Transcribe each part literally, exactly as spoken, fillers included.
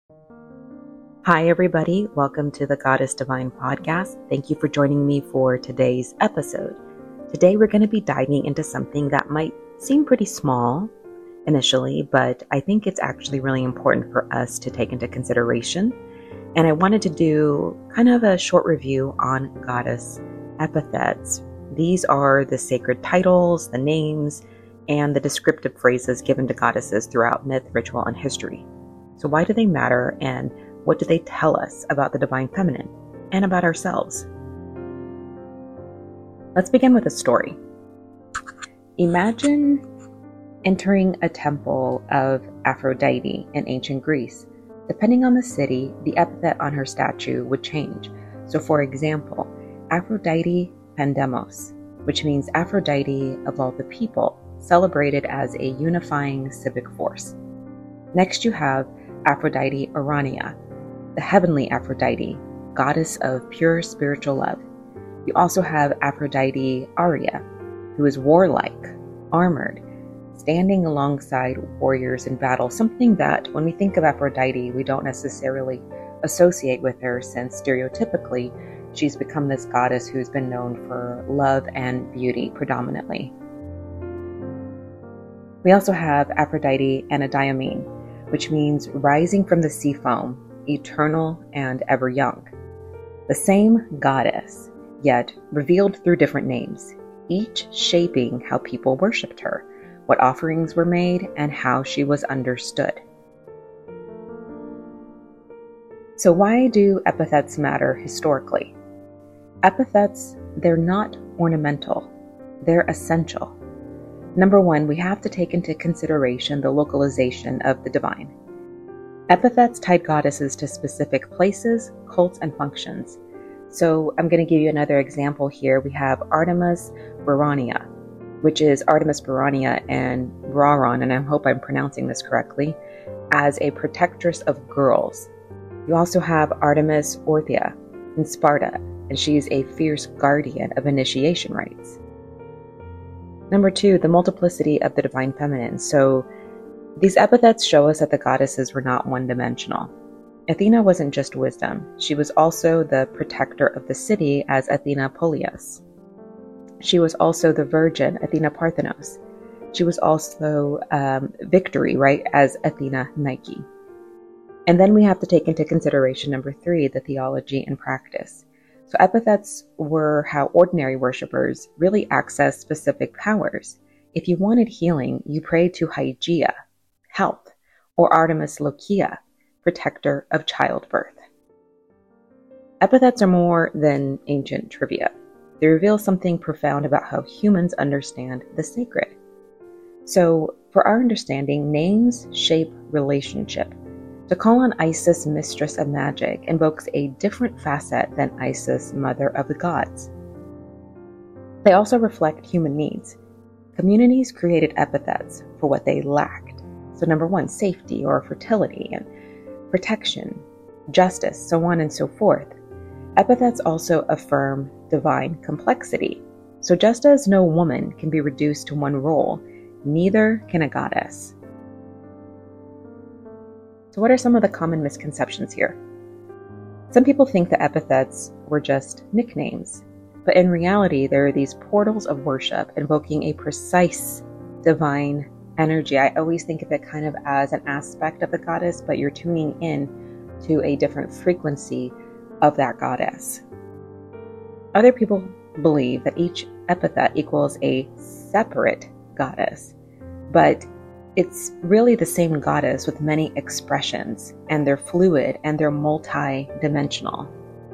Hi, everybody. Welcome to the Goddess Divine podcast. Thank you for joining me for today's episode. Today, we're going to be diving into something that might seem pretty small initially, but I think it's actually really important for us to take into consideration. And I wanted to do kind of a short review on goddess epithets. These are the sacred titles, the names, and the descriptive phrases given to goddesses throughout myth, ritual, and history. So why do they matter, and what do they tell us about the divine feminine and about ourselves? Let's begin with a story. Imagine entering a temple of Aphrodite in ancient Greece. Depending on the city, the epithet on her statue would change. So for example, Aphrodite Pandemos, which means Aphrodite of all the people, celebrated as a unifying civic force. Next you have Aphrodite Urania, the heavenly Aphrodite, goddess of pure spiritual love. You also have Aphrodite Aria, who is warlike, armored, standing alongside warriors in battle, something that when we think of Aphrodite, we don't necessarily associate with her, since stereotypically she's become this goddess who's been known for love and beauty predominantly. We also have Aphrodite Anadyomene, which means rising from the sea foam, eternal and ever young. The same goddess, yet revealed through different names, each shaping how people worshipped her, what offerings were made, and how she was understood. So why do epithets matter historically? Epithets, they're not ornamental, they're essential. Number one, we have to take into consideration the localization of the divine. Epithets tied goddesses to specific places, cults, and functions. So I'm going to give you another example here. We have Artemis Brauronia, which is Artemis Brauronia and Brauron, and I hope I'm pronouncing this correctly, as a protectress of girls. You also have Artemis Orthia in Sparta, and she's a fierce guardian of initiation rites. Number two, the multiplicity of the divine feminine. So these epithets show us that the goddesses were not one-dimensional. Athena wasn't just wisdom. She was also the protector of the city as Athena Polias. She was also the virgin, Athena Parthenos. She was also um, victory, right, as Athena Nike. And then we have to take into consideration number three, the theology and practice. So epithets were how ordinary worshippers really accessed specific powers. If you wanted healing, you prayed to Hygeia, health, or Artemis Lochia, protector of childbirth. Epithets are more than ancient trivia. They reveal something profound about how humans understand the sacred. So, for our understanding, names shape relationship. To call on Isis, mistress of magic, invokes a different facet than Isis, mother of the gods. They also reflect human needs. Communities created epithets for what they lacked. So number one, safety or fertility, and protection, justice, so on and so forth. Epithets also affirm divine complexity. So just as no woman can be reduced to one role, neither can a goddess. So what are some of the common misconceptions here? Some people think the epithets were just nicknames, but in reality, there are these portals of worship invoking a precise divine energy. I always think of it kind of as an aspect of the goddess, but you're tuning in to a different frequency of that goddess. Other people believe that each epithet equals a separate goddess, but it's really the same goddess with many expressions, and they're fluid and they're multi-dimensional.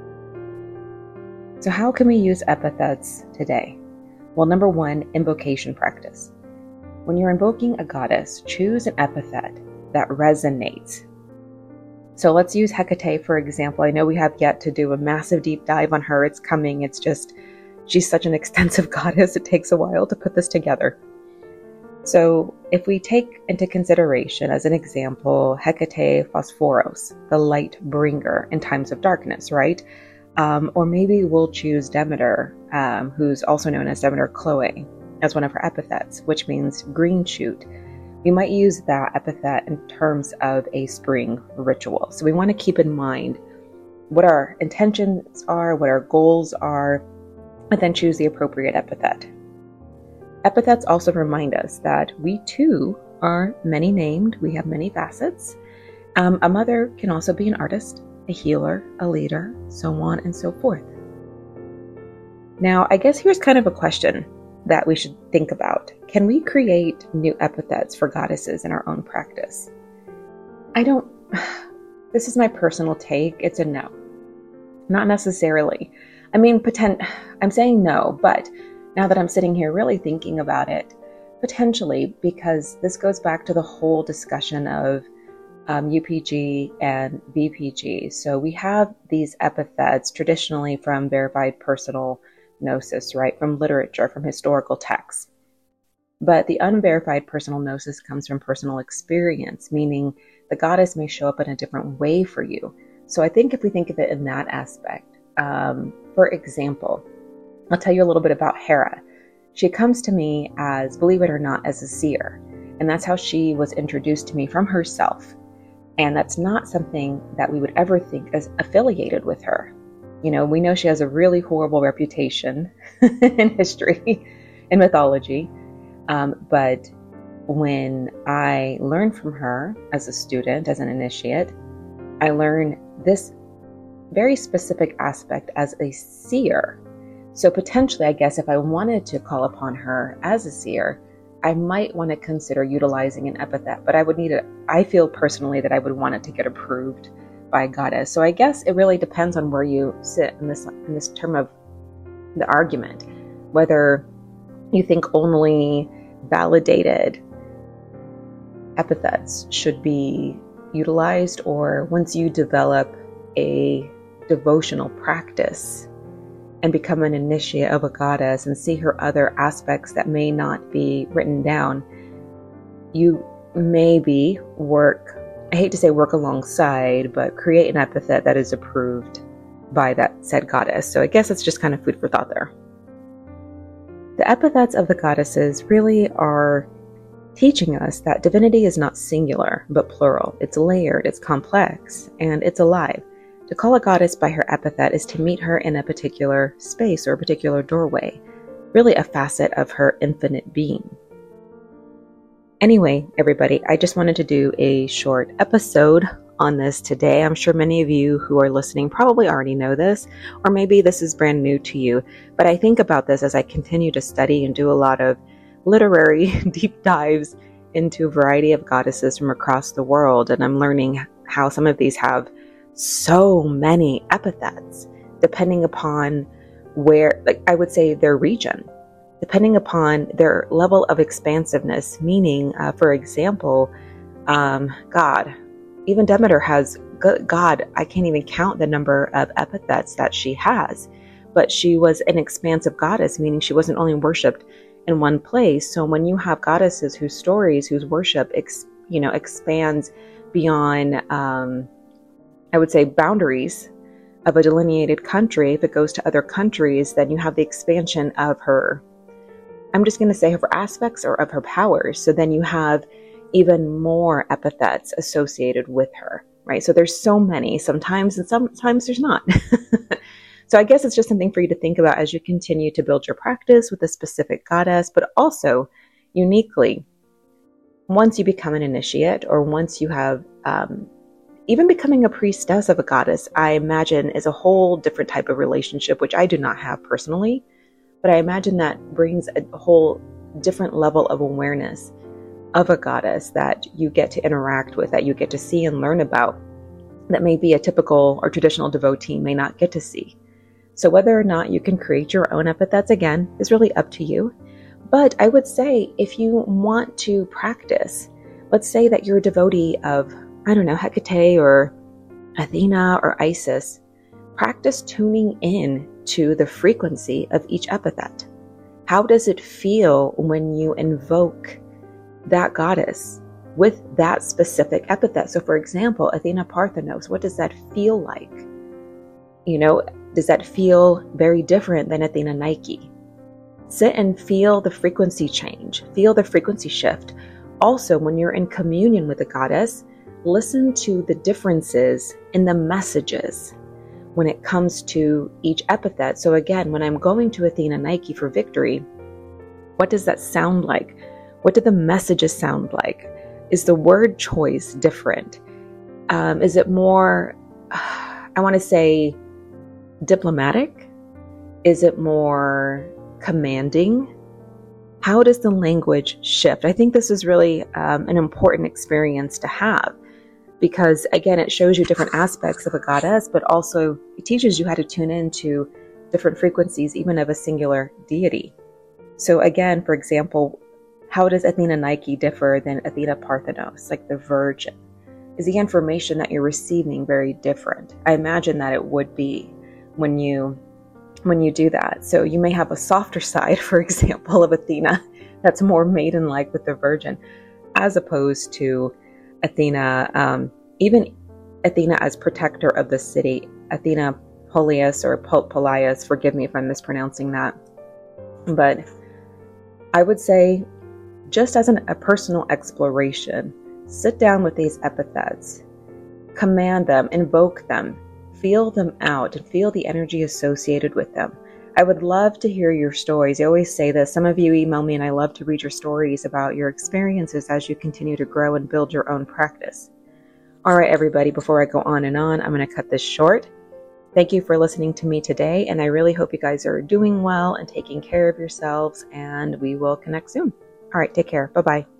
So how can we use epithets today? Well, number one, invocation practice. When you're invoking a goddess, choose an epithet that resonates. So let's use Hecate, for example. I know we have yet to do a massive deep dive on her. It's coming. It's just, she's such an extensive goddess. It takes a while to put this together. So if we take into consideration, as an example, Hecate Phosphoros, the light bringer in times of darkness, right? Um, or maybe we'll choose Demeter, um, who's also known as Demeter Chloe, as one of her epithets, which means green shoot, We might use that epithet in terms of a spring ritual. So we want to keep in mind what our intentions are, what our goals are, and then choose the appropriate epithet. Epithets also remind us that we too are many named. We have many facets. Um, a mother can also be an artist, a healer, a leader, so on and so forth. Now, I guess here's kind of a question that we should think about. Can we create new epithets for goddesses in our own practice? I don't, this is my personal take. It's a no. Not necessarily. I mean, potent, I'm saying no, but now that I'm sitting here really thinking about it, potentially, because this goes back to the whole discussion of um, U P G and V P G. So we have these epithets traditionally from verified personal gnosis, right? From literature, from historical texts. But the unverified personal gnosis comes from personal experience, meaning the goddess may show up in a different way for you. So I think if we think of it in that aspect, um, for example, I'll tell you a little bit about Hera. She comes to me as, believe it or not, as a seer. And that's how she was introduced to me from herself. And that's not something that we would ever think as affiliated with her. You know, we know she has a really horrible reputation in history, in mythology. Um, but when I learned from her as a student, as an initiate, I learned this very specific aspect as a seer. So potentially, I guess, if I wanted to call upon her as a seer, I might want to consider utilizing an epithet, but I would need it. I feel personally that I would want it to get approved by a goddess. So I guess it really depends on where you sit in this in this term of the argument, whether you think only validated epithets should be utilized, or once you develop a devotional practice and become an initiate of a goddess and see her other aspects that may not be written down, you maybe work, I hate to say work alongside, but create an epithet that is approved by that said goddess. So I guess it's just kind of food for thought there. The epithets of the goddesses really are teaching us that divinity is not singular, but plural. It's layered, it's complex, and it's alive. To call a goddess by her epithet is to meet her in a particular space or a particular doorway, really a facet of her infinite being. Anyway, everybody, I just wanted to do a short episode on this today. I'm sure many of you who are listening probably already know this, or maybe this is brand new to you, but I think about this as I continue to study and do a lot of literary deep dives into a variety of goddesses from across the world, and I'm learning how some of these have so many epithets, depending upon where, like I would say, their region, depending upon their level of expansiveness, meaning, uh, for example, um, God. Even Demeter has God. I can't even count the number of epithets that she has, but she was an expansive goddess, meaning she wasn't only worshipped in one place. So when you have goddesses whose stories, whose worship, ex, you know, expands beyond, um, I would say, boundaries of a delineated country, if it goes to other countries, then you have the expansion of her, I'm just going to say her aspects or of her powers. So then you have even more epithets associated with her, right? So there's so many sometimes, and sometimes there's not. So I guess it's just something for you to think about as you continue to build your practice with a specific goddess, but also uniquely, once you become an initiate, or once you have, um, even becoming a priestess of a goddess, I imagine is a whole different type of relationship, which I do not have personally, but I imagine that brings a whole different level of awareness of a goddess that you get to interact with, that you get to see and learn about, that maybe a typical or traditional devotee may not get to see. So whether or not you can create your own epithets, again, is really up to you. But I would say if you want to practice, let's say that you're a devotee of, I don't know, Hecate or Athena or Isis, practice tuning in to the frequency of each epithet. How does it feel when you invoke that goddess with that specific epithet? So for example, Athena Parthenos, what does that feel like? You know, does that feel very different than Athena Nike? Sit and feel the frequency change, feel the frequency shift. Also, when you're in communion with the goddess, listen to the differences in the messages when it comes to each epithet. So again, when I'm going to Athena Nike for victory, what does that sound like? What do the messages sound like? Is the word choice different? Um, is it more, I want to say, diplomatic? Is it more commanding? How does the language shift? I think this is really um, an important experience to have because, again, it shows you different aspects of a goddess, but also it teaches you how to tune into different frequencies, even of a singular deity. So again, for example, how does Athena Nike differ than Athena Parthenos, like the Virgin? Is the information that you're receiving very different? I imagine that it would be when you when you do that. So you may have a softer side, for example, of Athena that's more maiden-like with the Virgin, as opposed to Athena, um, even Athena as protector of the city, Athena Polias or Pol- Polias, forgive me if I'm mispronouncing that. But I would say, just as an, a personal exploration, sit down with these epithets, command them, invoke them, feel them out, and feel the energy associated with them. I would love to hear your stories. I always say this. Some of you email me, and I love to read your stories about your experiences as you continue to grow and build your own practice. All right, everybody, before I go on and on, I'm going to cut this short. Thank you for listening to me today, and I really hope you guys are doing well and taking care of yourselves, and we will connect soon. All right, take care. Bye-bye.